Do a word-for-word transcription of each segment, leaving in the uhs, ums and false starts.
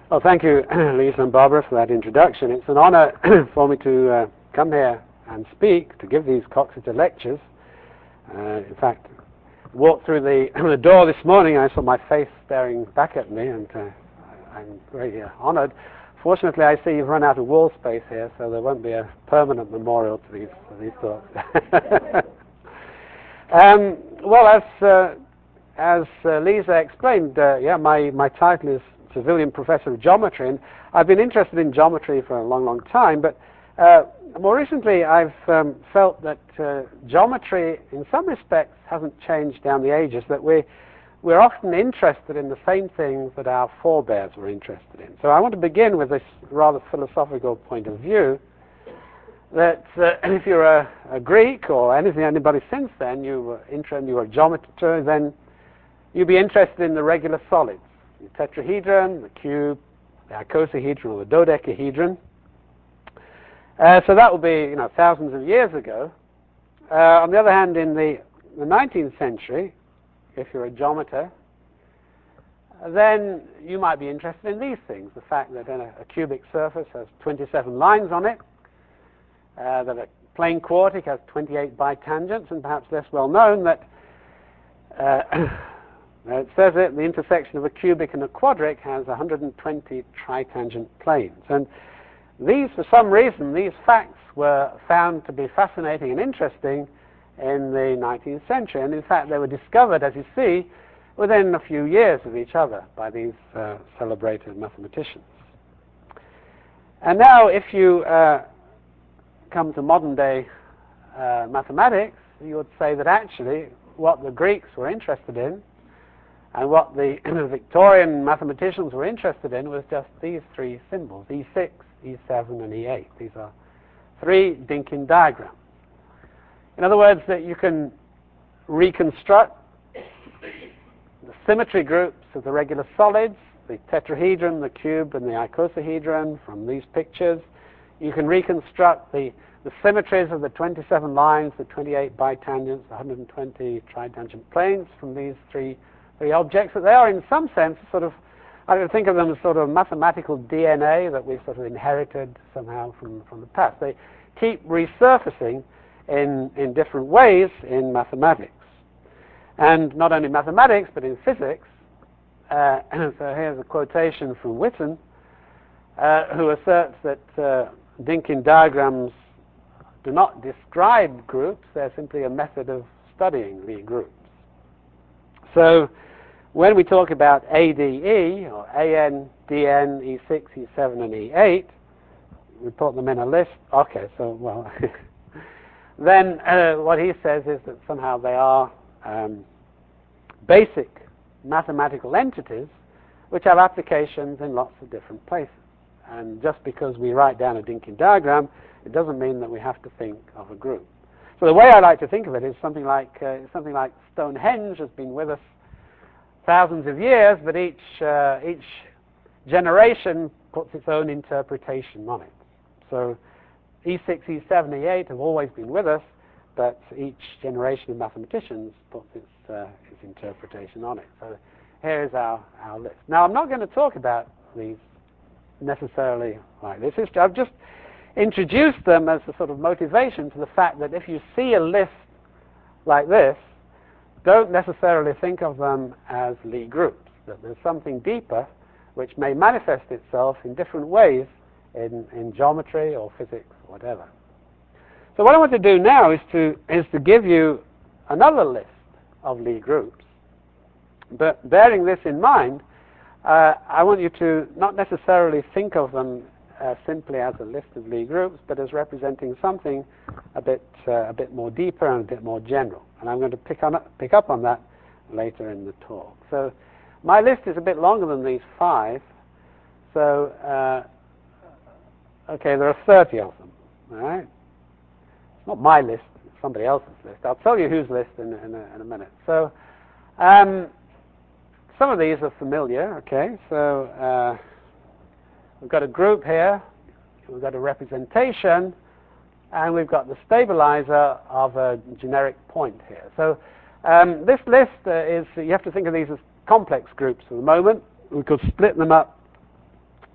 Well, thank you, Lisa and Barbara, for that introduction. It's an honor for me to uh, come here and speak, to give these Coxeter lectures. Uh, in fact, walked through the, the door this morning, and I saw my face staring back at me, and uh, I'm very uh, honored. Fortunately, I see you've run out of wall space here, so there won't be a permanent memorial to these, to these talks. um, well, as uh, as uh, Lisa explained, uh, yeah, my, my title is Civilian Professor of Geometry, and I've been interested in geometry for a long, long time, but uh, more recently I've um, felt that uh, geometry in some respects hasn't changed down the ages, that we, we're often interested in the same things that our forebears were interested in. So I want to begin with this rather philosophical point of view, that uh, if you're a, a Greek or anything, anybody since then, you were interested, you were a geometer, then you'd be interested in the regular solids. The tetrahedron, the cube, the icosahedron, or the dodecahedron. Uh, so that will be, you know, thousands of years ago. Uh, on the other hand, in the, the nineteenth century, if you're a geometer, then you might be interested in these things. The fact that a, a cubic surface has twenty-seven lines on it, uh, that a plane quartic has twenty-eight bitangents, and perhaps less well known that uh, Now it says it, the intersection of a cubic and a quadric has one hundred twenty tritangent planes. And these, for some reason, these facts were found to be fascinating and interesting in the nineteenth century. And in fact, they were discovered, as you see, within a few years of each other by these uh, celebrated mathematicians. And now, if you uh, come to modern day uh, mathematics, you would say that actually what the Greeks were interested in and what the Victorian mathematicians were interested in was just these three symbols, E six, E seven, and E eight. These are three Dynkin diagrams. In other words, that you can reconstruct the symmetry groups of the regular solids, the tetrahedron, the cube, and the icosahedron from these pictures. You can reconstruct the, the symmetries of the twenty-seven lines, the twenty-eight bitangents, the one hundred twenty tritangent planes from these three The objects, that they are in some sense sort of, I would think of them as sort of mathematical D N A that we've sort of inherited somehow from, from the past. They keep resurfacing in, in different ways in mathematics. And not only mathematics, but in physics. Uh, so here's a quotation from Witten, uh, who asserts that uh, Dynkin diagrams do not describe groups, they're simply a method of studying the groups. So when we talk about A D E, or A N, D N, E six, E seven, and E eight, we put them in a list. Okay, so, well, then uh, what he says is that somehow they are um, basic mathematical entities which have applications in lots of different places. And just because we write down a Dynkin diagram, it doesn't mean that we have to think of a group. So the way I like to think of it is something like uh, something like Stonehenge has been with us thousands of years, but each uh, each generation puts its own interpretation on it. So E six, E seven, E eight have always been with us, but each generation of mathematicians puts its uh, its interpretation on it. So here is our, our list. Now I'm not going to talk about these necessarily like this. It's, I've just introduced them as a sort of motivation to the fact that if you see a list like this, don't necessarily think of them as Lie groups, that there's something deeper which may manifest itself in different ways in, in geometry or physics or whatever. So what I want to do now is to, is to give you another list of Lie groups, but bearing this in mind, uh, I want you to not necessarily think of them Uh, simply as a list of Lie groups, but as representing something a bit uh, a bit more deeper and a bit more general. And I'm going to pick on pick up on that later in the talk. So my list is a bit longer than these five. So uh, okay, there are thirty of them. All right, it's not my list; it's somebody else's list. I'll tell you whose list in, in, a, in a minute. So um, some of these are familiar. Okay, so. Uh, We've got a group here, we've got a representation, and we've got the stabilizer of a generic point here. So um, this list uh, is, you have to think of these as complex groups at the moment. We could split them up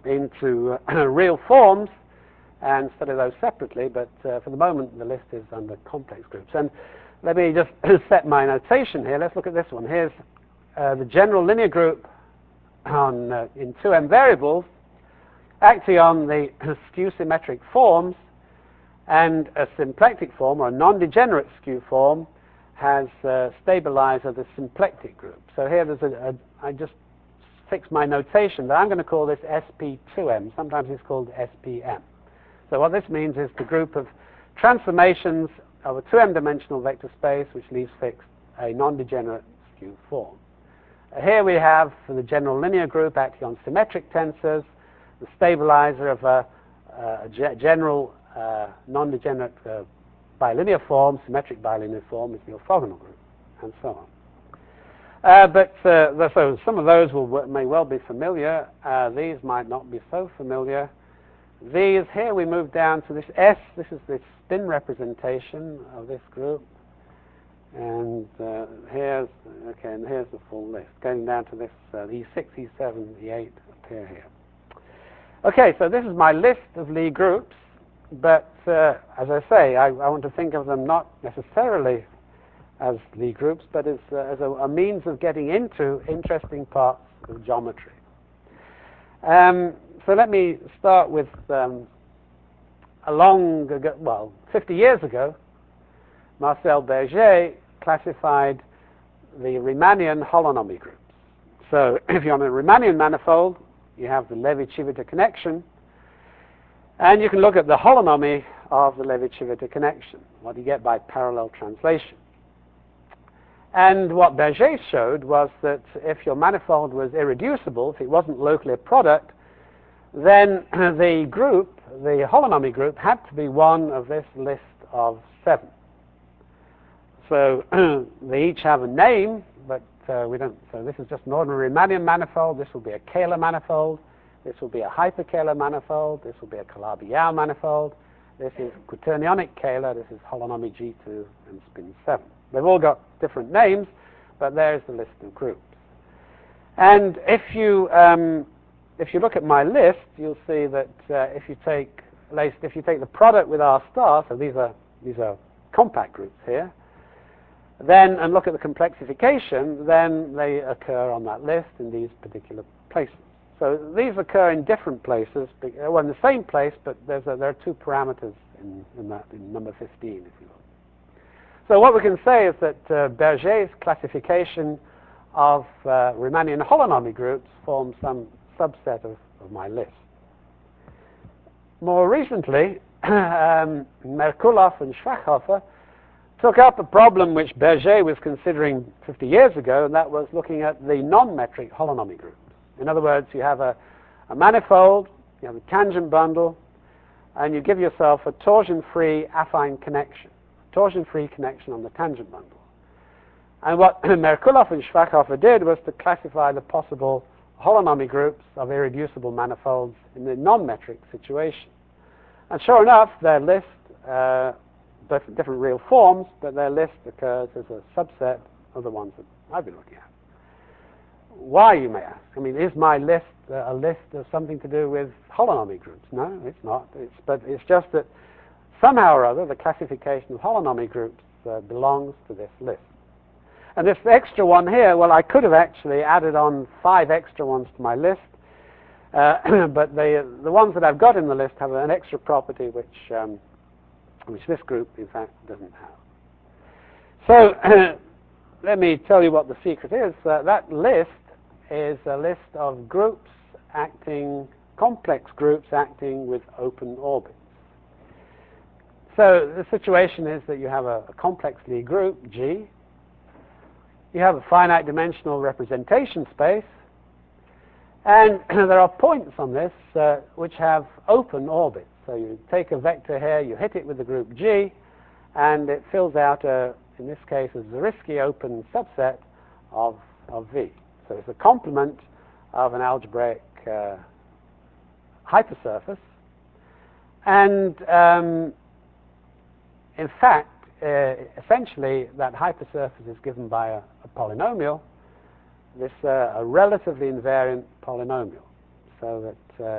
into uh, real forms and study those separately, but uh, for the moment the list is under complex groups. And let me just set my notation here. Let's look at this one. Here's uh, the general linear group on uh, in two M variables acting on the skew symmetric forms, and a symplectic form or a non-degenerate skew form has uh, stabilizer the symplectic group. So here there's a, a I just fix my notation that I'm going to call this S P two M. Sometimes it's called S P M. So what this means is the group of transformations of a two M dimensional vector space which leaves fixed a non-degenerate skew form. Uh, here we have, for the general linear group acting on symmetric tensors, the stabilizer of a, a ge general uh, non-degenerate uh, bilinear form, symmetric bilinear form is the orthogonal group, and so on. Uh, but uh, so some of those will, may well be familiar. Uh, these might not be so familiar. These here we move down to this S. This is the spin representation of this group, and uh, here's okay, and here's the full list. Going down to this uh, E six, E seven, E eight appear here. Okay, so this is my list of Lie groups, but uh, as I say, I, I want to think of them not necessarily as Lie groups, but as, uh, as a, a means of getting into interesting parts of geometry. Um, so let me start with um, a long ago, well, fifty years ago, Marcel Berger classified the Riemannian holonomy groups. So if you're on a Riemannian manifold, you have the Levi-Civita connection, and you can look at the holonomy of the Levi-Civita connection, what you get by parallel translation. And what Berger showed was that if your manifold was irreducible, if it wasn't locally a product, then the group, the holonomy group, had to be one of this list of seven. So they each have a name, but uh, we don't. So this is just an ordinary Riemannian manifold. This will be a Kähler manifold. This will be a hyper-Kähler manifold. This will be a Calabi-Yau manifold. This is quaternionic Kähler. This is holonomy G two and spin seven. They've all got different names, but there's the list of groups. And if you um, if you look at my list, you'll see that uh, if you take at least if you take the product with R star, so these are these are compact groups here, then and look at the complexification, then they occur on that list in these particular places. So these occur in different places, well, in the same place, but there's a, there are two parameters in, in that in number fifteen, if you will. So what we can say is that uh, Berger's classification of uh, Riemannian holonomy groups forms some subset of, of my list. More recently, um, Merkulov and Schwarzhofer took up a problem which Berger was considering fifty years ago, and that was looking at the non-metric holonomy groups. In other words, you have a, a manifold, you have a tangent bundle, and you give yourself a torsion-free affine connection, a torsion-free connection on the tangent bundle. And what Merkulov and Schwarzhofer did was to classify the possible holonomy groups of irreducible manifolds in the non-metric situation. And sure enough, their list, uh, different real forms, but their list occurs as a subset of the ones that I've been looking at. Why, you may ask? I mean, is my list uh, a list of something to do with holonomy groups? No, it's not. It's, but it's just that somehow or other the classification of holonomy groups uh, belongs to this list. And this extra one here, well, I could have actually added on five extra ones to my list, uh, but the the ones that I've got in the list have an extra property which um, which this group, in fact, doesn't have. So let me tell you what the secret is. Uh, that list is a list of groups acting, complex groups acting with open orbits. So the situation is that you have a, a complex Lie group, G. You have a finite dimensional representation space, and there are points on this uh, which have open orbits. So you take a vector here, you hit it with the group G, and it fills out, a, in this case, a Zariski open subset of, of V. So it's a complement of an algebraic uh, hypersurface. And um, in fact, uh, essentially, that hypersurface is given by a, a polynomial, this uh, a relatively invariant polynomial, so that uh,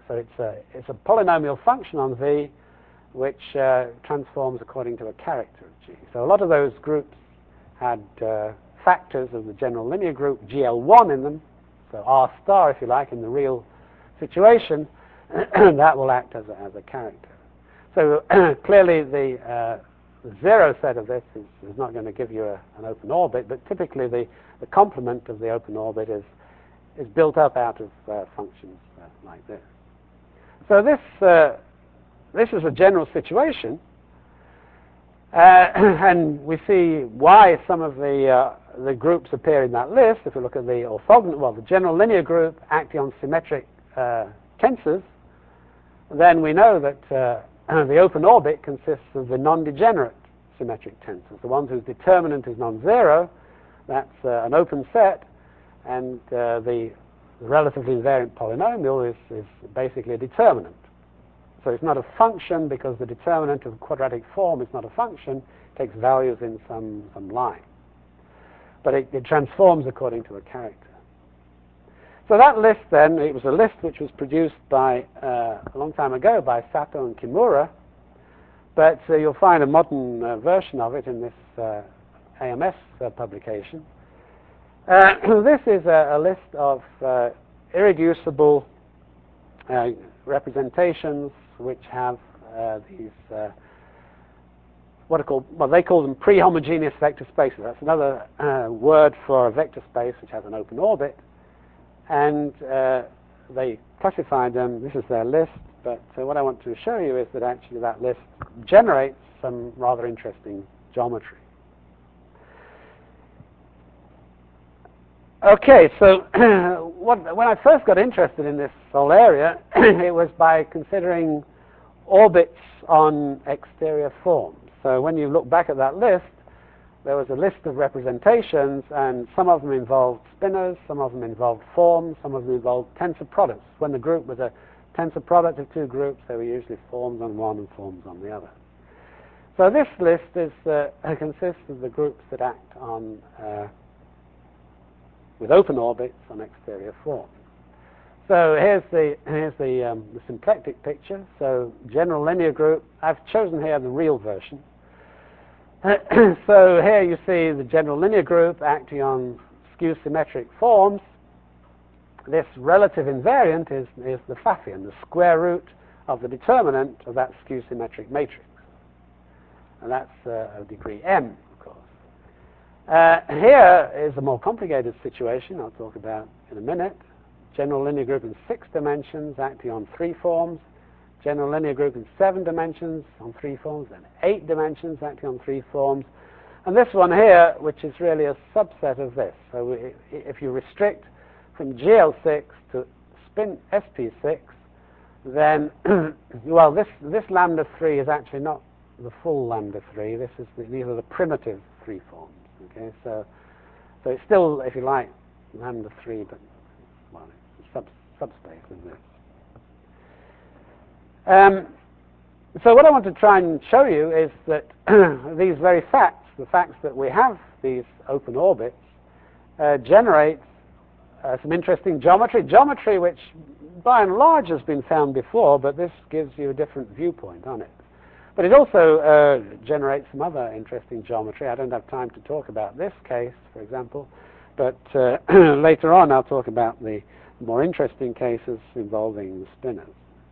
So it's a, it's a polynomial function on V which uh, transforms according to a character of G. So a lot of those groups had uh, factors of the general linear group G L one in them, so R star, if you like, in the real situation, that will act as a, as a character. So clearly the uh, zero set of this is, is not going to give you a, an open orbit, but typically the, the complement of the open orbit is, is built up out of uh, functions uh, like this. So this, uh, this is a general situation, uh, and we see why some of the, uh, the groups appear in that list. If we look at the orthogonal, well, the general linear group acting on symmetric uh, tensors, then we know that uh, the open orbit consists of the non-degenerate symmetric tensors, the ones whose determinant is non-zero. That's uh, an open set, and uh, the relatively invariant polynomial is, is basically a determinant. So it's not a function because the determinant of a quadratic form is not a function, it takes values in some, some line. But it, it transforms according to a character. So that list then, it was a list which was produced by, uh, a long time ago by Sato and Kimura, but uh, you'll find a modern uh, version of it in this uh, A M S uh, publication. Uh, this is a, a list of uh, irreducible uh, representations which have uh, these, uh, what are called, well, they call them pre-homogeneous vector spaces. That's another uh, word for a vector space which has an open orbit. And uh, they classified them, this is their list, but uh, what I want to show you is that actually that list generates some rather interesting geometry. Okay, so what, when I first got interested in this whole area, it was by considering orbits on exterior forms. So when you look back at that list, there was a list of representations, and some of them involved spinors, some of them involved forms, some of them involved tensor products. When the group was a tensor product of two groups, there were usually forms on one and forms on the other. So this list is, uh, consists of the groups that act on uh, with open orbits on exterior forms. So here's the here's the, um, the symplectic picture. So general linear group. I've chosen here the real version. So here you see the general linear group acting on skew symmetric forms. This relative invariant is is the Pfaffian, the square root of the determinant of that skew symmetric matrix, and that's uh, of degree m. Uh, here is a more complicated situation I'll talk about in a minute. General linear group in six dimensions acting on three forms. General linear group in seven dimensions on three forms, and eight dimensions acting on three forms. And this one here, which is really a subset of this. So we, if you restrict from G L six to spin S P six, then, well, this, this lambda three is actually not the full lambda three. This is the, these are the primitive three forms. Okay, so so it's still, if you like, lambda three, but well, it's sub subspace of this. Um, so what I want to try and show you is that these very facts, the facts that we have these open orbits, uh, generate uh, some interesting geometry, geometry which by and large has been found before, but this gives you a different viewpoint on it. But it also uh, generates some other interesting geometry. I don't have time to talk about this case, for example, but uh, later on I'll talk about the more interesting cases involving the spinors.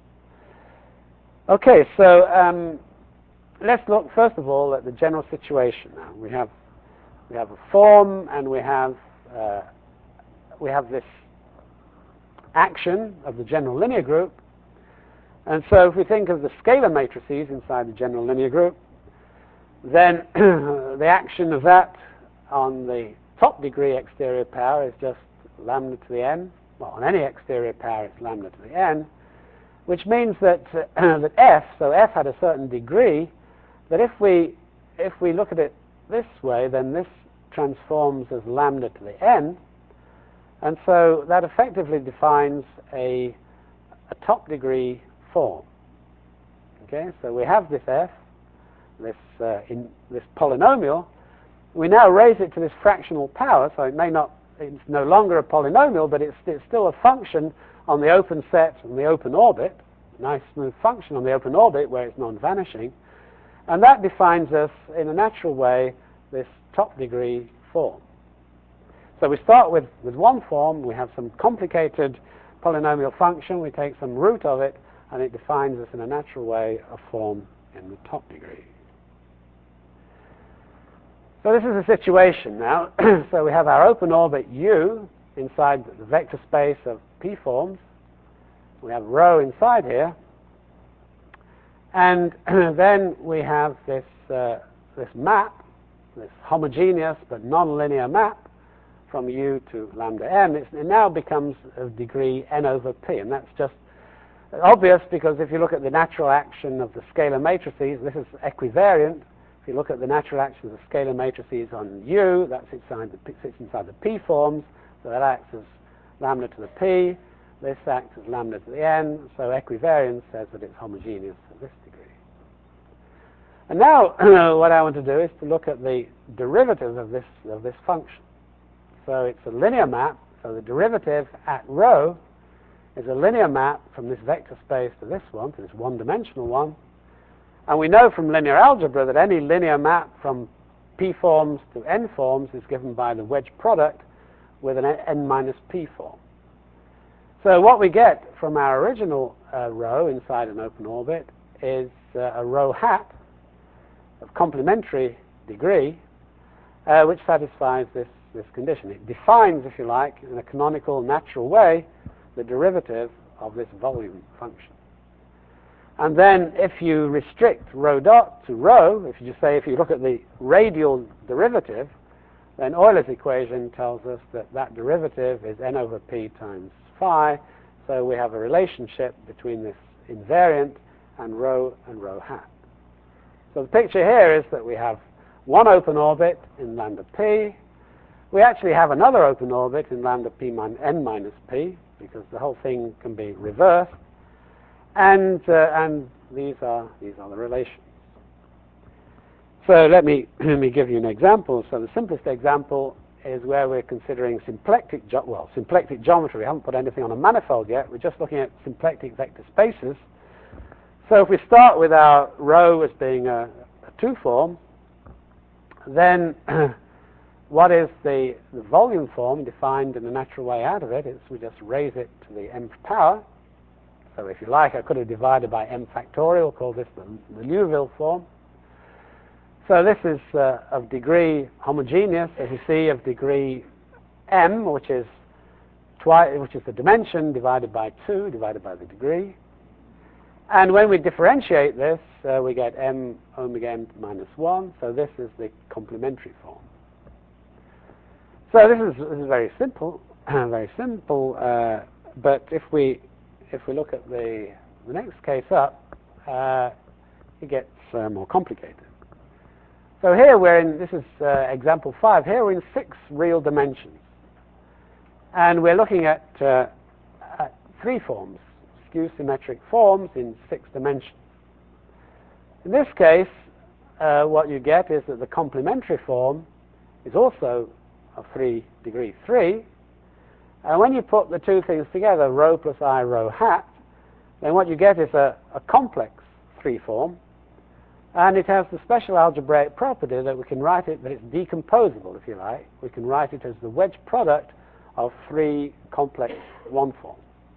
Okay, so um, let's look first of all at the general situation now. We have we have a form, and we have uh, we have this action of the general linear group. And so if we think of the scalar matrices inside the general linear group, then the action of that on the top degree exterior power is just lambda to the n. Well, on any exterior power it's lambda to the n, which means that uh, that f, so f had a certain degree, that if we if we look at it this way, then this transforms as lambda to the n, and so that effectively defines a a top degree form. Okay, so we have this f, this uh, in this polynomial. We now raise it to this fractional power, so it may not, it's no longer a polynomial, but it's, it's still a function on the open set and the open orbit, nice smooth function on the open orbit where it's non-vanishing, and that defines us in a natural way this top degree form. So we start with, with one form, we have some complicated polynomial function, we take some root of it, and it defines us in a natural way a form in the top degree. So this is a situation now. So we have our open orbit U inside the vector space of P forms. We have rho inside here. And then we have this, uh, this map, this homogeneous but non-linear map from U to lambda m. It's, it now becomes of degree n over p, and that's just obvious because if you look at the natural action of the scalar matrices, this is equivariant. If you look at the natural action of the scalar matrices on U, that sits inside the, sits inside the P forms, so that acts as lambda to the P. This acts as lambda to the n, so equivariance says that it's homogeneous at this degree. And now what I want to do is to look at the derivative of this, of this function. So it's a linear map, so the derivative at rho is a linear map from this vector space to this one, to this one-dimensional one. And we know from linear algebra that any linear map from P forms to N forms is given by the wedge product with an N minus P form. So what we get from our original uh, rho inside an open orbit is uh, a rho hat of complementary degree, uh, which satisfies this, this condition. It defines, if you like, in a canonical natural way, the derivative of this volume function. And then if you restrict rho dot to rho, if you just say, if you look at the radial derivative, then Euler's equation tells us that that derivative is n over p times phi. So we have a relationship between this invariant and rho and rho hat. So the picture here is that we have one open orbit in lambda p. We actually have another open orbit in lambda p min n minus p, because the whole thing can be reversed. And, uh, and these are, these are the relations. So let me, let me give you an example. So the simplest example is where we're considering symplectic, ge well, symplectic geometry. We haven't put anything on a manifold yet. We're just looking at symplectic vector spaces. So if we start with our rho as being a, a two form, then what is the, the volume form defined in a natural way out of it? Is we just raise it to the mth power. So if you like, I could have divided by m factorial, call this the, the Liouville form. So this is uh, of degree homogeneous, as you see, of degree m, which is twice, which is the dimension divided by two, divided by the degree. And when we differentiate this, uh, we get m omega m minus one. So this is the complementary form. So this is, this is very simple, very simple. Uh, but if we if we look at the the next case up, uh, it gets uh, more complicated. So here we're in, this is uh, example five, here we're in six real dimensions. And we're looking at, uh, at three forms, skew symmetric forms in six dimensions. In this case, uh, what you get is that the complementary form is also of three degree three. And when you put the two things together, rho plus I rho hat, then what you get is a, a complex three form. And it has the special algebraic property that we can write it, that it's decomposable, if you like. We can write it as the wedge product of three complex one forms.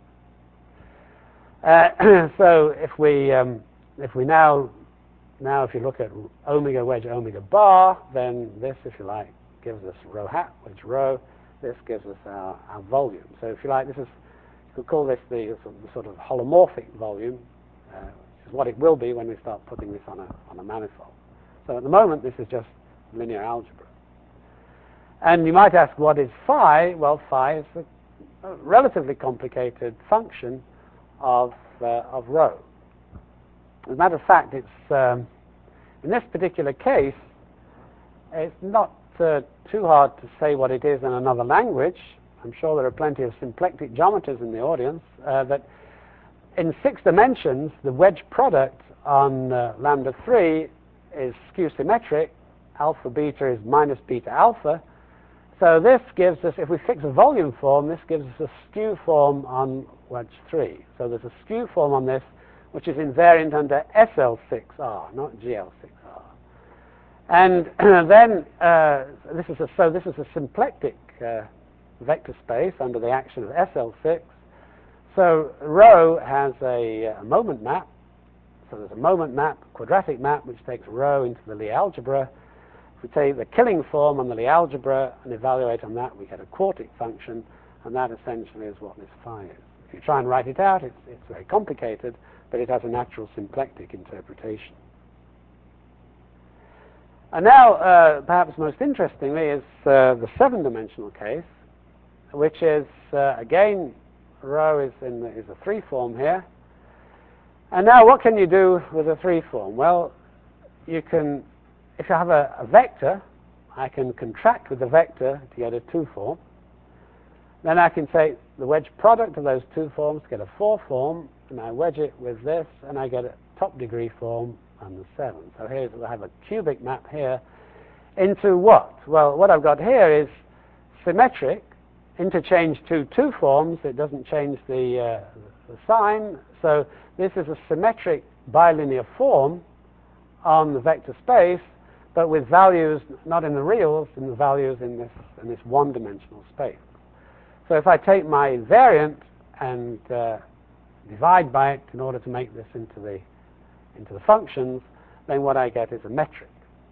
Uh, so if we um, if we now now if you look at omega wedge omega bar, then this, if you like, gives us rho hat wedge rho. This gives us our, our volume. So if you like, this is, you could call this the, the sort of holomorphic volume. Uh, is what it will be when we start putting this on a, on a manifold. So at the moment, this is just linear algebra. And you might ask, what is phi? Well, phi is a, a relatively complicated function of, uh, of rho. As a matter of fact, it's, um, in this particular case, it's not uh, too hard to say what it is in another language. I'm sure there are plenty of symplectic geometers in the audience, uh, but in six dimensions, the wedge product on uh, lambda three is skew symmetric. Alpha beta is minus beta alpha. So this gives us, if we fix a volume form, this gives us a skew form on wedge three. So there's a skew form on this, which is invariant under S L six R, not G L six R. And then uh, this is a, so this is a symplectic uh, vector space under the action of S L six. So rho has a, a moment map. So there's a moment map, quadratic map, which takes rho into the Lie algebra. If we take the Killing form on the Lie algebra and evaluate on that, we get a quartic function, and that essentially is what this phi is. If you try and write it out, it's, it's very complicated, but it has a natural symplectic interpretation. And now, uh, perhaps most interestingly, is uh, the seven-dimensional case, which is, uh, again, rho is, in the, is a three form here. And now what can you do with a three form? Well, you can, if you have a, a vector, I can contract with the vector to get a two form. Then I can take the wedge product of those two forms to get a four form, and I wedge it with this, and I get a top degree form and the seven. So here I have a cubic map here into what? Well, what I've got here is symmetric. Interchange two two forms, it doesn't change the, uh, the sign. So this is a symmetric bilinear form on the vector space, but with values not in the reals, in the values in this, in this one-dimensional space. So if I take my variant and uh, divide by it in order to make this into the into the functions, then what I get is a metric.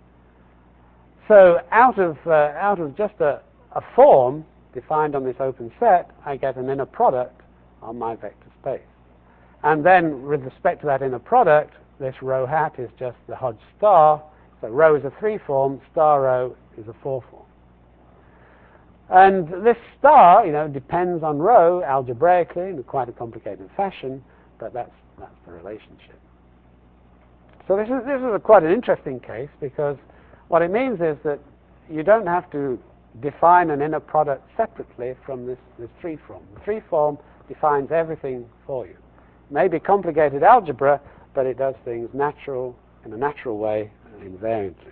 So out of uh, out of just a, a form defined on this open set, I get an inner product on my vector space. And then with respect to that inner product, this rho hat is just the Hodge star. So rho is a three form, star rho is a four form. And this star, you know, depends on rho algebraically in quite a complicated fashion, but that's that's the relationship. So this is this is a quite an interesting case, because what it means is that you don't have to define an inner product separately from this, this three form. The three form defines everything for you. It may be complicated algebra, but it does things natural in a natural way and invariantly.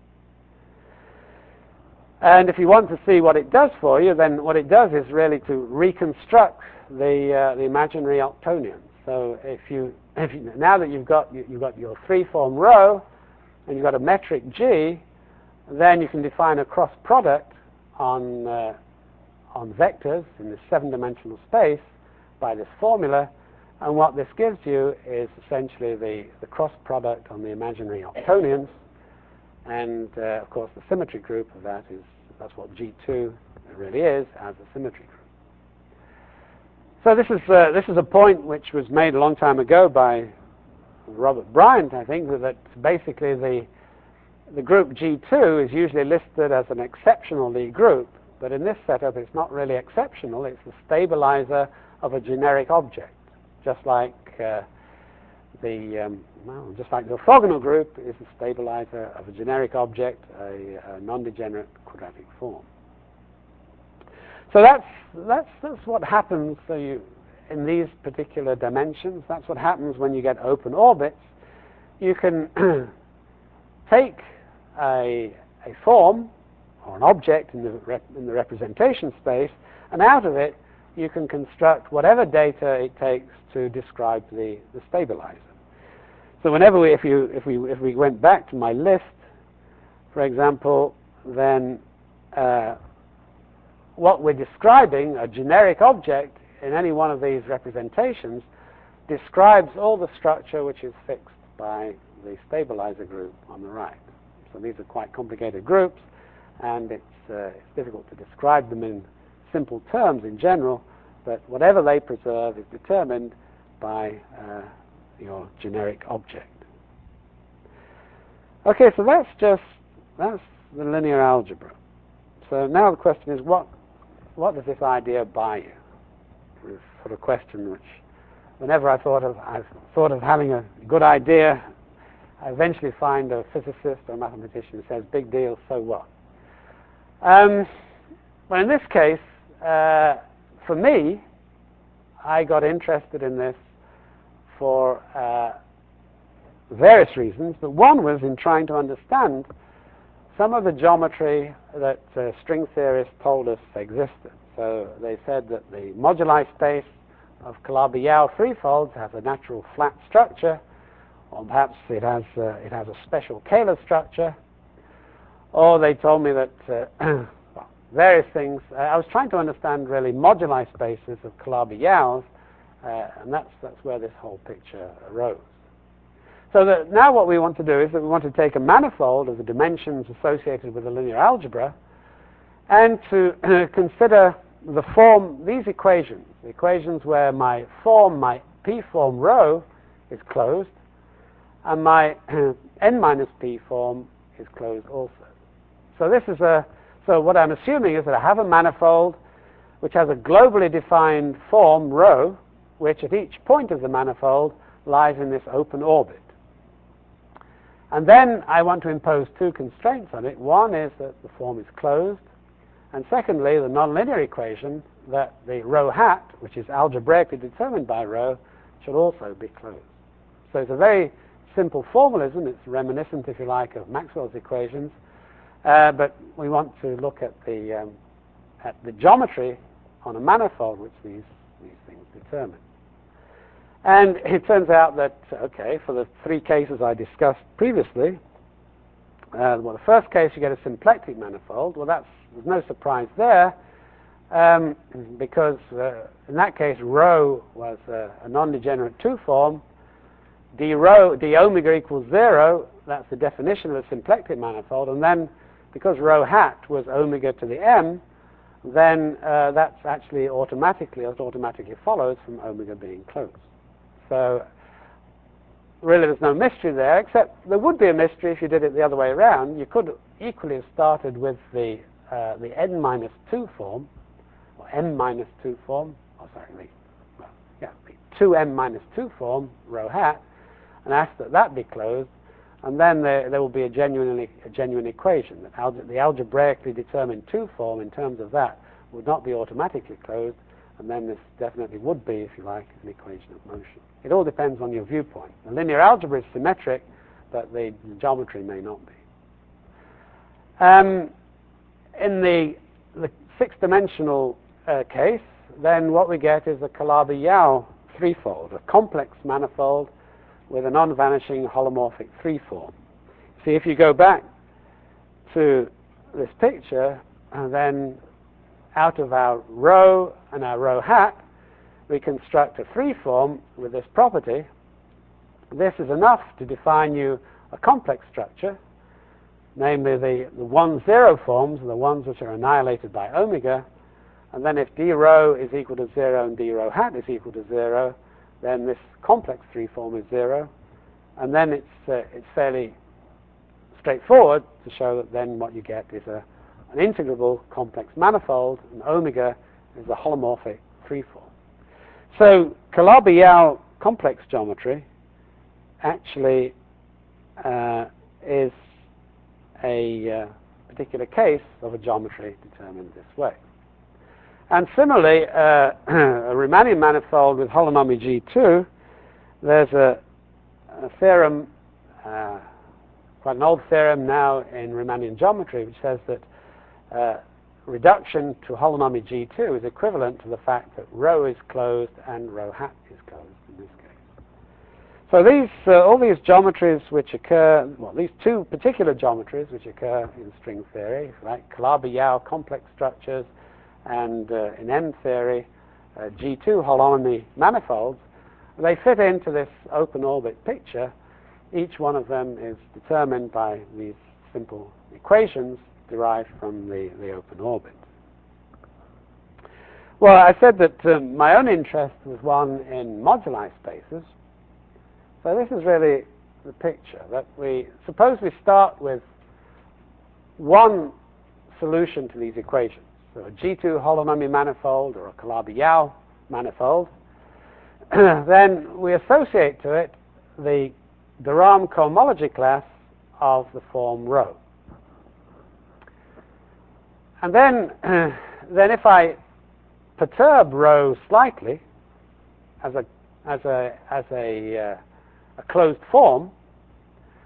And if you want to see what it does for you, then what it does is really to reconstruct the uh, the imaginary octonions. So if you, if you now that you've got you, you've got your three form rho and you've got a metric G, then you can define a cross product on uh, on vectors in this seven-dimensional space by this formula, and what this gives you is essentially the the cross product on the imaginary octonions. And uh, of course, the symmetry group of that is, that's what G two really is, as a symmetry group. So this is uh, this is a point which was made a long time ago by Robert Bryant, I think, that basically the the group G two is usually listed as an exceptional Lie group, but in this setup it's not really exceptional. It's the stabilizer of a generic object, just like uh, the um, well, just like the orthogonal group is the stabilizer of a generic object, a, a non-degenerate quadratic form. So that's that's that's what happens. So you, in these particular dimensions, that's what happens when you get open orbits. You can take a a form or an object in the rep, in the representation space, and out of it you can construct whatever data it takes to describe the the stabilizer. So whenever we, if you, if we, if we went back to my list, for example, then uh, what we're describing, a generic object in any one of these representations, describes all the structure which is fixed by the stabilizer group on the right. So these are quite complicated groups, and it's, uh, it's difficult to describe them in simple terms in general, but whatever they preserve is determined by uh, your generic object. Okay, so that's just that's the linear algebra. So now the question is, what what does this idea buy you? This sort of question which, whenever I thought of I've thought of having a good idea, I eventually find a physicist or a mathematician who says, "Big deal, so what?" Um, well, in this case, uh, for me, I got interested in this for uh, various reasons, but one was in trying to understand some of the geometry that uh, string theorists told us existed. So they said that the moduli space of Calabi-Yau threefolds has a natural flat structure, or perhaps it has uh, it has a special Kähler structure. Or they told me that uh, well, various things. Uh, I was trying to understand really moduli spaces of Calabi-Yaus, uh, and that's that's where this whole picture arose. So that now what we want to do is that we want to take a manifold of the dimensions associated with the linear algebra and to uh, consider the form, these equations, the equations where my form, my P form rho is closed and my n minus P form is closed also. So this is a, so what I'm assuming is that I have a manifold which has a globally defined form rho, which at each point of the manifold lies in this open orbit. And then I want to impose two constraints on it. One is that the form is closed, and secondly, the nonlinear equation that the rho hat, which is algebraically determined by rho, should also be closed. So it's a very simple formalism. It's reminiscent, if you like, of Maxwell's equations, uh, but we want to look at the um, at the geometry on a manifold which these these things determine. And it turns out that, okay, for the three cases I discussed previously, uh, well, the first case you get a symplectic manifold. Well, that's, there's no surprise there, um, because uh, in that case, rho was uh, a non-degenerate two form. D rho, d omega equals zero. That's the definition of a symplectic manifold. And then, because rho hat was omega to the m, then uh, that's actually automatically, it automatically follows from omega being closed. So really there's no mystery there, except there would be a mystery if you did it the other way around. You could equally have started with the uh, the n minus two form, or m minus two form, oh sorry, the, well, yeah, the two m minus two form, rho hat, and asked that that be closed, and then there, there will be a genuine, a genuine equation. That alge the algebraically determined two form in terms of that would not be automatically closed, and then this definitely would be, if you like, an equation of motion. It all depends on your viewpoint. The linear algebra is symmetric, but the geometry may not be. Um, in the, the six-dimensional uh, case, then what we get is a Calabi-Yau threefold, a complex manifold with a non-vanishing holomorphic three form. See, if you go back to this picture, and then out of our rho and our rho hat, we construct a free form with this property. This is enough to define you a complex structure, namely the, the one zero forms, the ones which are annihilated by omega. And then if d rho is equal to zero and d rho hat is equal to zero, then this complex three form is zero. And then it's, uh, it's fairly straightforward to show that then what you get is a, an integrable complex manifold, and omega is the holomorphic three form. So Calabi-Yau complex geometry actually uh, is a uh, particular case of a geometry determined this way. And similarly, uh, a Riemannian manifold with holonomy G two, there's a, a theorem, uh, quite an old theorem now in Riemannian geometry, which says that uh, reduction to holonomy G two is equivalent to the fact that rho is closed and rho hat is closed in this case. So these, uh, all these geometries which occur, well, these two particular geometries which occur in string theory, like Calabi-Yau complex structures, and uh, in M theory, uh, G two holonomy manifolds, they fit into this open orbit picture. Each one of them is determined by these simple equations derived from the, the open orbit. Well, I said that um, my own interest was one in moduli spaces. So this is really the picture, that we, suppose we start with one solution to these equations. So a G two holonomy manifold or a Calabi-Yau manifold. Then we associate to it the de Rham cohomology class of the form rho. And then, uh, then if I perturb rho slightly as a as a as a, uh, a closed form,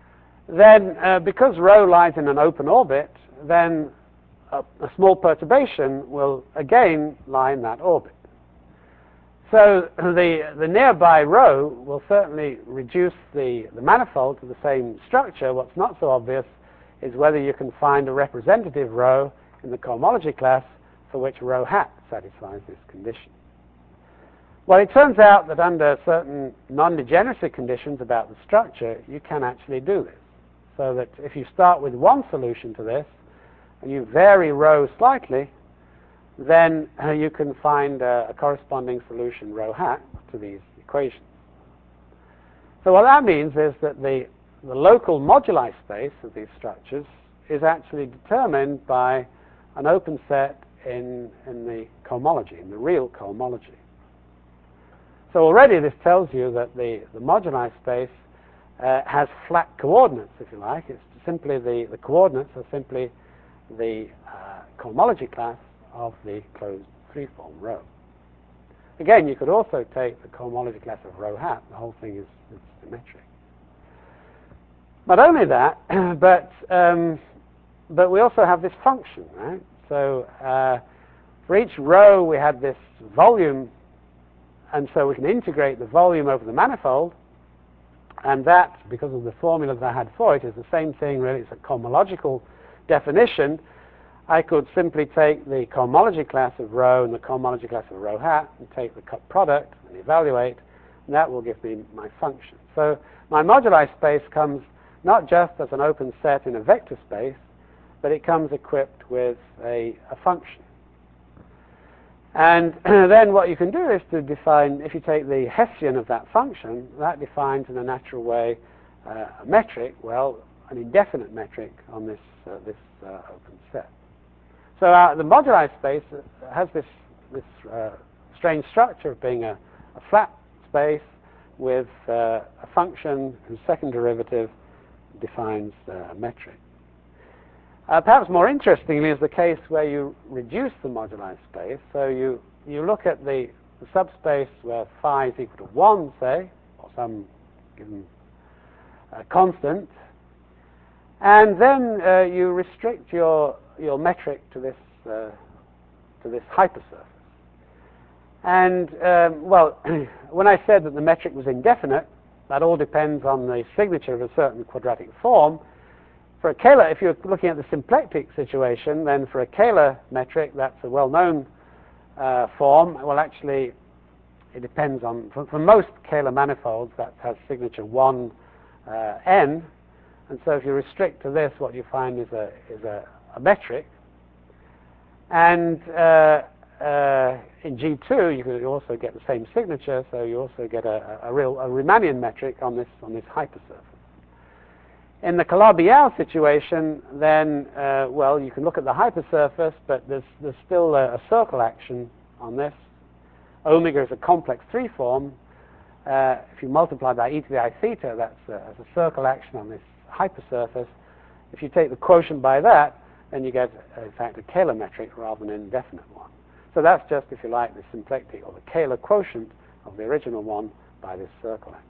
then uh, because rho lies in an open orbit, then a, a small perturbation will again lie in that orbit. So the, the nearby rho will certainly reduce the, the manifold to the same structure. What's not so obvious is whether you can find a representative rho in the cohomology class for which rho hat satisfies this condition. Well, it turns out that under certain non-degeneracy conditions about the structure, you can actually do this. So that if you start with one solution to this, and you vary rho slightly, then uh, you can find uh, a corresponding solution rho hat to these equations. So what that means is that the, the local moduli space of these structures is actually determined by an open set in, in the cohomology, in the real cohomology. So already this tells you that the, the moduli space uh, has flat coordinates, if you like. It's simply the, the coordinates are simply the uh, cohomology class of the closed free-form rho. Again, you could also take the cohomology class of rho hat. The whole thing is, is symmetric. Not only that, but um, but we also have this function, right? So uh, for each rho, we had this volume, and so we can integrate the volume over the manifold, and that, because of the formula that I had for it, is the same thing, really. It's a cohomological definition. I could simply take the cohomology class of rho and the cohomology class of rho hat and take the cut product and evaluate, and that will give me my function. So my moduli space comes not just as an open set in a vector space, but it comes equipped with a, a function. And then what you can do is to define, if you take the Hessian of that function, that defines in a natural way uh, a metric, well, an indefinite metric on this, uh, this uh, open set. So uh, the moduli space has this, this uh, strange structure of being a, a flat space with uh, a function whose second derivative defines uh, a metric. Uh, perhaps more interestingly is the case where you reduce the moduli space. So you, you look at the, the subspace where phi is equal to one, say, or some given uh, constant, and then uh, you restrict your your metric to this uh, to this hypersurface. And um, well, when I said that the metric was indefinite, that all depends on the signature of a certain quadratic form. For a Kähler, if you're looking at the symplectic situation, then for a Kähler metric, that's a well-known uh, form. Well, actually, it depends on, for, for most Kähler manifolds, that has signature one uh, n. And so if you restrict to this, what you find is a, is a, a metric. And uh, uh, in G two, you can also get the same signature, so you also get a, a real a Riemannian metric on this, on this hypersurface. In the Calabi-Yau situation, then, uh, well, you can look at the hypersurface, but there's, there's still a, a circle action on this. Omega is a complex three form. Uh, if you multiply by e to the I theta, that's a, that's a circle action on this hypersurface. If you take the quotient by that, then you get, in fact, a Kähler metric rather than an indefinite one. So that's just, if you like, the symplectic or the Kähler quotient of the original one by this circle action.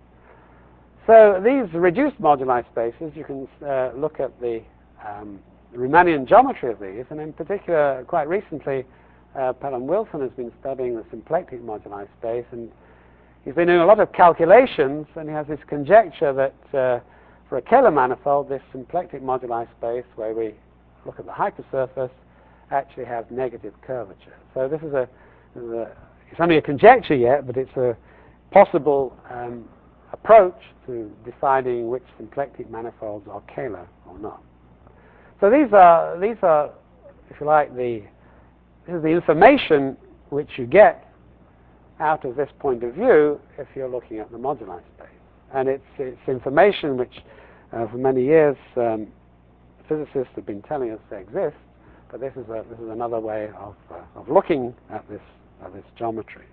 So these reduced moduli spaces, you can uh, look at the um, Riemannian geometry of these, and in particular, quite recently, uh, Pelham Wilson has been studying the symplectic moduli space, and he's been doing a lot of calculations, and he has this conjecture that uh, for a Kähler manifold, this symplectic moduli space, where we look at the hypersurface, actually has negative curvature. So this is a, this is a it's only a conjecture yet, but it's a possible um, approach to deciding which symplectic manifolds are Kähler or not. So these are, these are, if you like, the, this is the information which you get out of this point of view if you're looking at the moduli space. And it's, it's information which, uh, for many years, um, physicists have been telling us they exist, but this is, a, this is another way of, uh, of looking at this, at this geometry.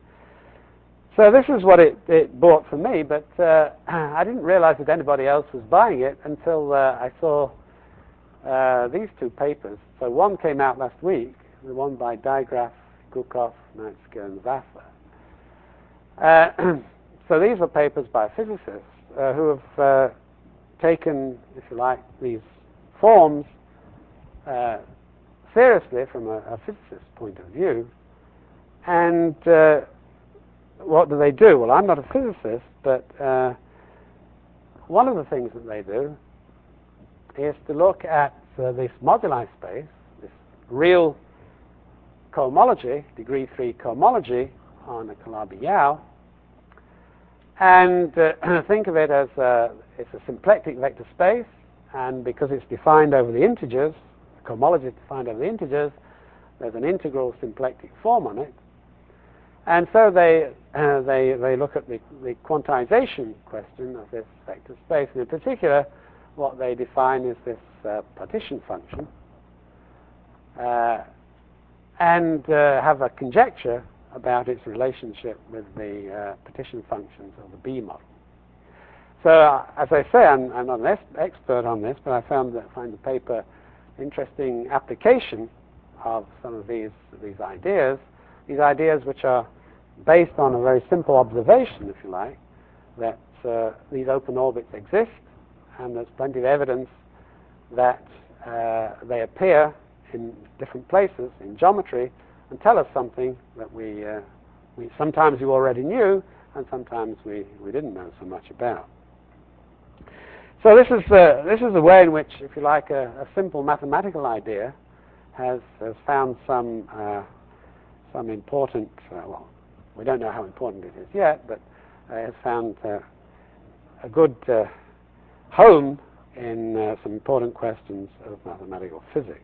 So this is what it, it bought for me, but uh, I didn't realize that anybody else was buying it until uh, I saw uh, these two papers. So one came out last week, the one by Dijkgraaf, Gukov, Naitzke, and Vassar. Uh, so these were papers by physicists uh, who have uh, taken, if you like, these forms uh, seriously from a, a physicist's point of view. And uh, what do they do? Well, I'm not a physicist, but uh, one of the things that they do is to look at uh, this moduli space, this real cohomology, degree three cohomology on a Calabi-Yau, and uh, think of it as a, it's a symplectic vector space, and because it's defined over the integers, the cohomology is defined over the integers, there's an integral symplectic form on it. And so they, uh, they, they look at the, the quantization question of this vector space, and in particular, what they define is this uh, partition function, uh, and uh, have a conjecture about its relationship with the uh, partition functions of the B model. So, uh, as I say, I'm, I'm not an es- expert on this, but I found that find the paper interesting application of some of these these ideas. These ideas which are based on a very simple observation, if you like, that uh, these open orbits exist, and there's plenty of evidence that uh, they appear in different places in geometry and tell us something that we, uh, we sometimes you already knew, and sometimes we, we didn't know so much about. So this is uh, this is a way in which, if you like, a, a simple mathematical idea has, has found some uh, some important. Uh, well, we don't know how important it is yet, but uh, has found uh, a good uh, home in uh, some important questions of mathematical physics.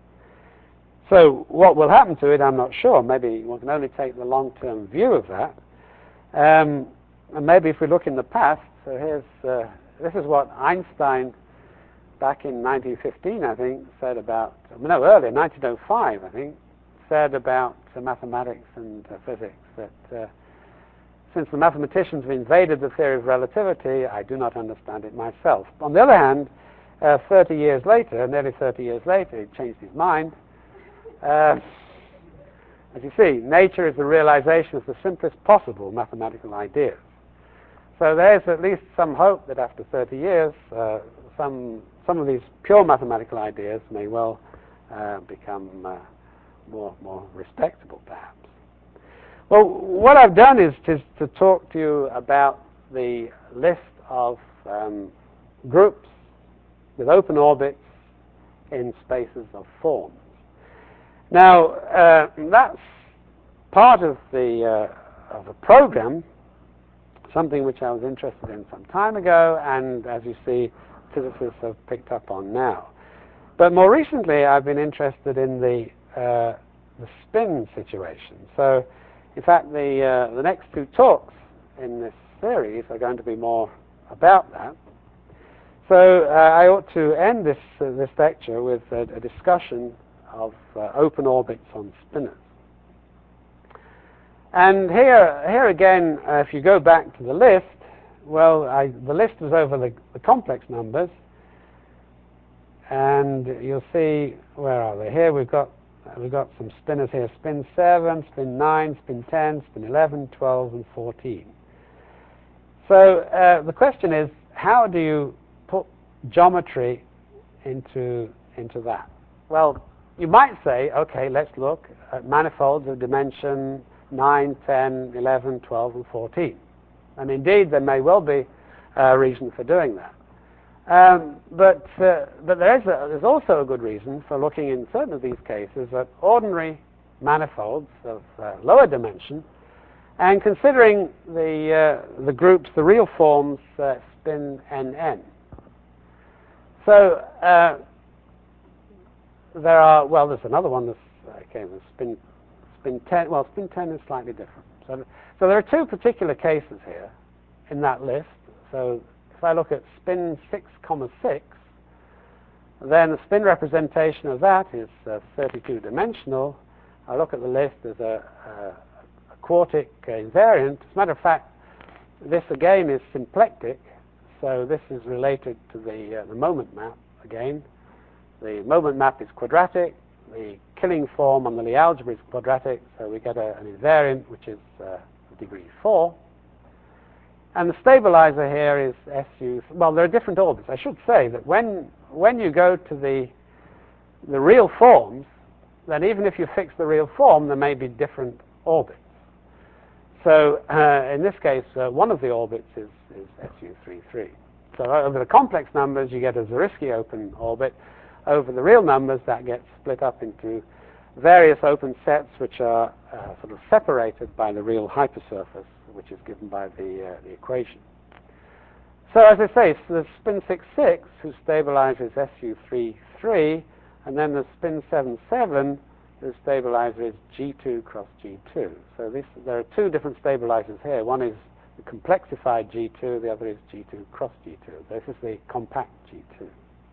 So what will happen to it, I'm not sure. Maybe one can only take the long-term view of that. Um, and maybe if we look in the past, so here's, uh, this is what Einstein, back in nineteen fifteen, I think, said about, no, earlier, nineteen oh five, I think, said about uh, mathematics and uh, physics, that uh, since the mathematicians have invaded the theory of relativity, I do not understand it myself. On the other hand, uh, thirty years later, nearly thirty years later, he changed his mind. Uh, as you see, nature is the realization of the simplest possible mathematical ideas. So there's at least some hope that after thirty years, uh, some some of these pure mathematical ideas may well uh, become uh, more more respectable, perhaps. Well, what I've done is to, to talk to you about the list of um, groups with open orbits in spaces of forms. Now, uh, that's part of the uh, of a program, something which I was interested in some time ago, and as you see, physicists have picked up on now. But more recently, I've been interested in the uh, the spin situation. So, in fact, the uh, the next two talks in this series are going to be more about that. So, uh, I ought to end this uh, this lecture with a, a discussion of uh, open orbits on spinors. And here, here again, uh, if you go back to the list, well, I, the list was over the, the complex numbers, and you'll see, where are they? Here we've got uh, we've got some spinors here: spin seven, spin nine, spin ten, spin eleven, twelve, and fourteen. So uh, the question is, how do you put geometry into into that? Well, you might say, okay, let's look at manifolds of dimension nine, ten, eleven, twelve, and fourteen. And indeed, there may well be a reason for doing that. Um, but uh, but there is a, there's also a good reason for looking in certain of these cases at ordinary manifolds of uh, lower dimension, and considering the uh, the groups, the real forms, uh, spin N N. So uh, there are, well, there's another one that's, okay, the spin, spin ten, well, spin ten is slightly different. So, so there are two particular cases here in that list. So if I look at spin six comma six, then the spin representation of that is uh, thirty-two dimensional. I look at the list as a, a, a quartic invariant. As a matter of fact, this again is symplectic, so this is related to the, uh, the moment map again. The moment map is quadratic, the killing form on the Lie algebra is quadratic, so we get a, an invariant which is uh, degree four. And the stabilizer here is S U. Well, there are different orbits. I should say that when when you go to the the real forms, then even if you fix the real form, there may be different orbits. So uh, in this case, uh, one of the orbits is, is S U thirty-three. So over the complex numbers, you get a Zariski open orbit. Over the real numbers, that gets split up into various open sets which are uh, sort of separated by the real hypersurface, which is given by the, uh, the equation. So as I say, so the spin six six, who stabilizes S U thirty-three, and then the spin seven seven, the stabilizer is G two cross G two. So this, there are two different stabilizers here. One is the complexified G two, the other is G two cross G two. This is the compact G two.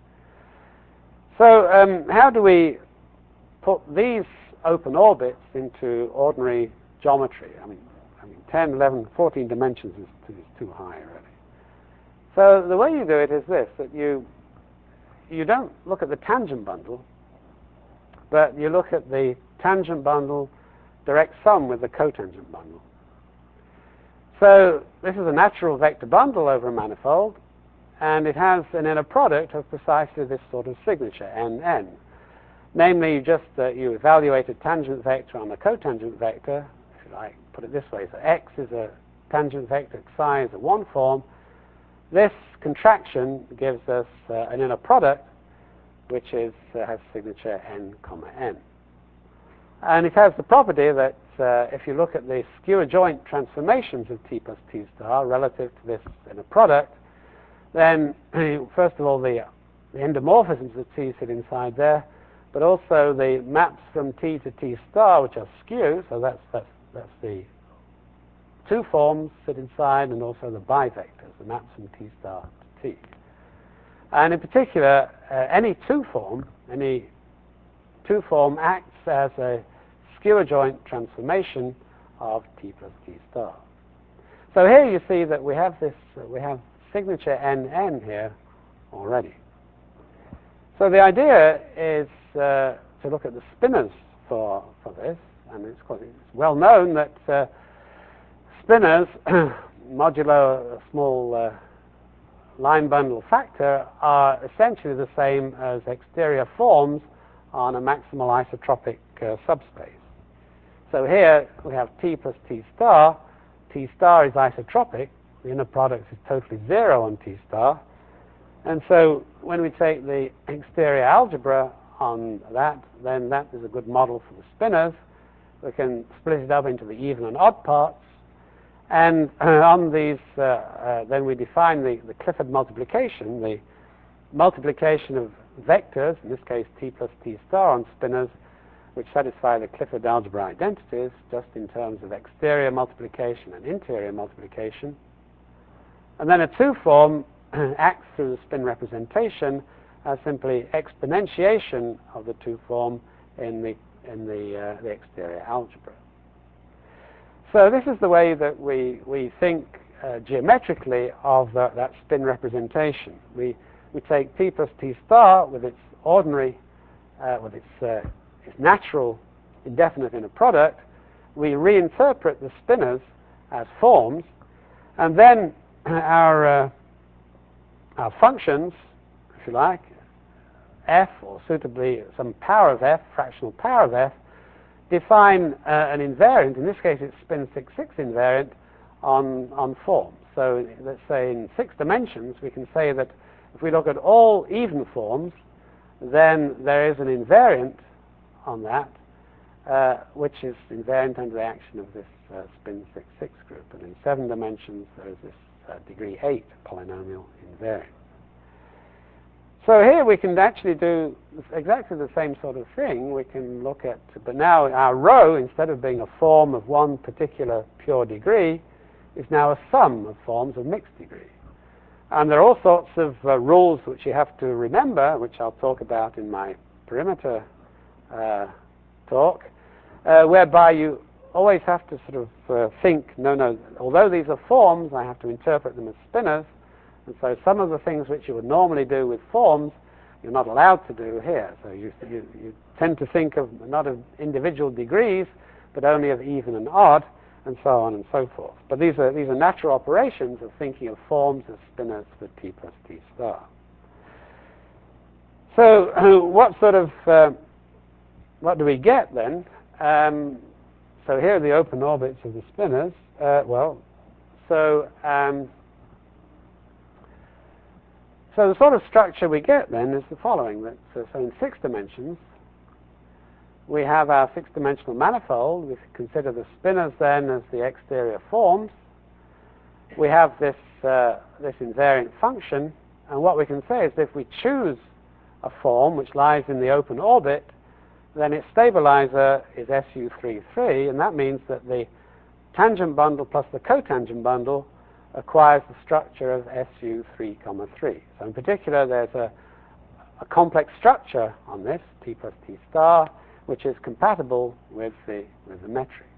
So um, how do we put these open orbits into ordinary geometry? I mean, I mean ten, eleven, fourteen dimensions is too, is too high, really. So the way you do it is this, that you, you don't look at the tangent bundle, but you look at the tangent bundle direct sum with the cotangent bundle. So this is a natural vector bundle over a manifold, and it has an inner product of precisely this sort of signature, N N. Namely, you just uh, you evaluate a tangent vector on a cotangent vector, if you like, put it this way. So X is a tangent vector, Xi is a one form. This contraction gives us uh, an inner product which is, uh, has signature N comma N. And it has the property that uh, if you look at the skewer joint transformations of T plus T star relative to this inner product, then first of all the, the endomorphisms of T sit inside there, but also the maps from T to T star, which are skew, so that's, that's, that's the two forms sit inside, and also the bivectors, the maps from T star to T. And in particular, uh, any two-form, any two-form acts as a skewer joint transformation of T plus T star. So here you see that we have this, uh, we have signature N N here already. So the idea is uh, to look at the spinors for, for this, and it's, quite, it's well known that uh, spinors, modulo a small uh, line bundle factor, are essentially the same as exterior forms on a maximal isotropic uh, subspace. So here we have T plus T star. T star is isotropic. The inner product is totally zero on T star. And so when we take the exterior algebra on that, then that is a good model for the spinors. We can split it up into the even and odd parts. And uh, on these, uh, uh, then we define the, the Clifford multiplication, the multiplication of vectors, in this case T plus T star on spinors, which satisfy the Clifford algebra identities, just in terms of exterior multiplication and interior multiplication. And then a two-form acts through the spin representation as simply exponentiation of the two-form in the, in the, uh, the exterior algebra. So this is the way that we, we think uh, geometrically of the, that spin representation. We, we take T plus T star with its ordinary, uh, with its, uh, its natural indefinite inner product. We reinterpret the spinors as forms, and then our, uh, our functions, if you like, f, or suitably some power of f, fractional power of f, define uh, an invariant, in this case it's spin six six invariant, on, on form. So let's say in six dimensions we can say that if we look at all even forms, then there is an invariant on that, uh, which is invariant under the action of this uh, spin six six group. And in seven dimensions there is this uh, degree eight polynomial invariant. So here we can actually do exactly the same sort of thing. We can look at, but now our rho, instead of being a form of one particular pure degree, is now a sum of forms of mixed degree. And there are all sorts of uh, rules which you have to remember, which I'll talk about in my perimeter uh, talk, uh, whereby you always have to sort of uh, think, no, no, although these are forms, I have to interpret them as spinors. And so some of the things which you would normally do with forms, you're not allowed to do here. So you, you, you tend to think of not of individual degrees, but only of even and odd. and so on and so forth. But these are, these are natural operations of thinking of forms as spinors for T plus T star. So uh, what sort of, uh, what do we get then? Um, so here are the open orbits of the spinors. Uh, well, so, um, so the sort of structure we get then is the following. That, so, so in six dimensions, we have our six-dimensional manifold. We consider the spinors then as the exterior forms. We have this, uh, this invariant function, and what we can say is that if we choose a form which lies in the open orbit, then its stabilizer is S U three three, and that means that the tangent bundle plus the cotangent bundle acquires the structure of S U three comma three. So in particular, there's a, a complex structure on this, T plus T star, which is compatible with the, with the metric.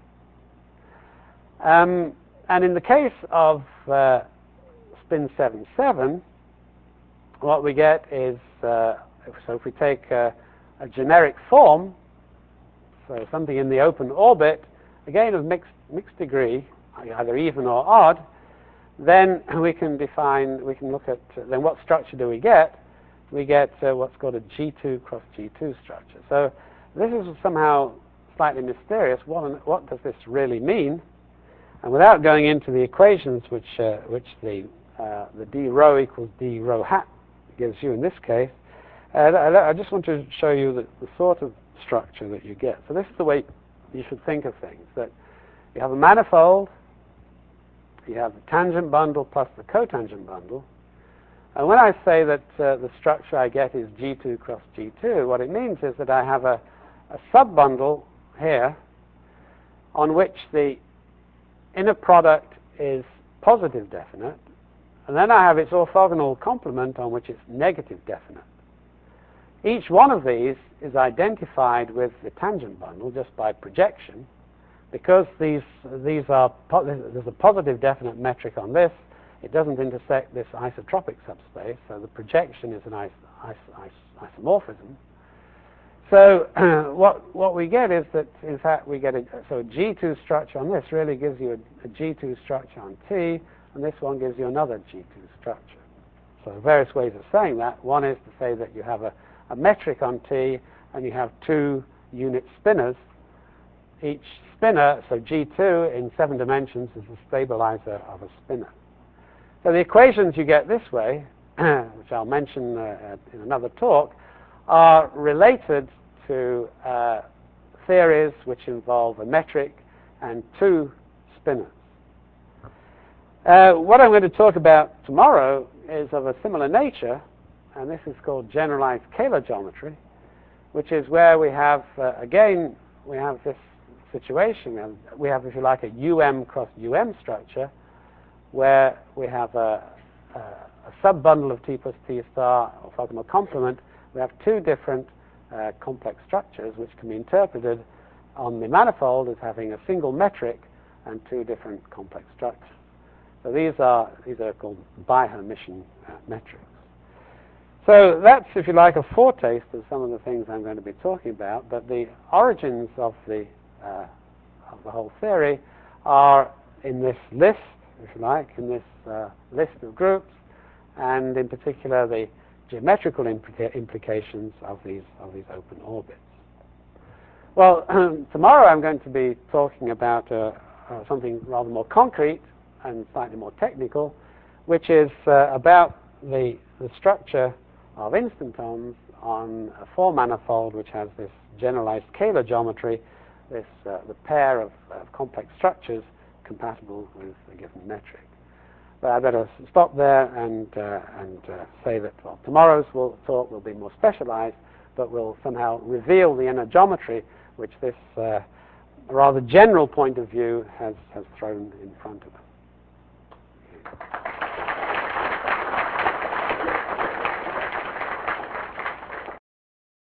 Um, and in the case of uh, spin seven seven, what we get is, uh, if, so if we take uh, a generic form, so something in the open orbit, again of mixed, mixed degree, either even or odd, then we can define, we can look at, uh, then what structure do we get? We get uh, what's called a G two cross G two structure. So this is somehow slightly mysterious. What, what does this really mean? And without going into the equations which, uh, which the, uh, the d rho equals d rho hat gives you in this case, uh, I just want to show you the, the sort of structure that you get. So this is the way you should think of things, that you have a manifold, you have the tangent bundle plus the cotangent bundle, and when I say that uh, the structure I get is G two cross G two, what it means is that I have a, a subbundle here on which the inner product is positive definite, and then I have its orthogonal complement on which it's negative definite. Each one of these is identified with the tangent bundle just by projection. Because these, these are, there's a positive definite metric on this, it doesn't intersect this isotropic subspace, so the projection is an is, is, is, isomorphism. So uh, what, what we get is that, in fact, we get a, so a G two structure on this really gives you a, a G two structure on T, and this one gives you another G two structure. So various ways of saying that. One is to say that you have a, a metric on T, and you have two unit spinors. Each spinor, so G two in seven dimensions, is the stabilizer of a spinor. So the equations you get this way, which I'll mention uh, in another talk, are related to uh, theories which involve a metric and two spinors. Uh, what I'm going to talk about tomorrow is of a similar nature, and this is called generalized Kähler geometry, which is where we have, uh, again, we have this situation, and we have, if you like, a U M cross U M structure, where we have a, a, a subbundle of T plus T star orthogonal complement. We have two different uh, complex structures which can be interpreted on the manifold as having a single metric and two different complex structures. So these are these are called bi-Hermitian uh, metrics. So that's, if you like, a foretaste of some of the things I'm going to be talking about. But the origins of the uh, of the whole theory are in this list, if you like, in this uh, list of groups, and in particular the geometrical implica implications of these of these open orbits. Well, tomorrow I'm going to be talking about uh, uh, something rather more concrete and slightly more technical, which is uh, about the the structure of instantons on a four manifold which has this generalized Kähler geometry, this uh, the pair of, of complex structures compatible with a given metric. But I better stop there and uh, and uh, say that, well, tomorrow's we'll talk will be more specialized, but will somehow reveal the inner geometry which this uh, rather general point of view has has thrown in front of us.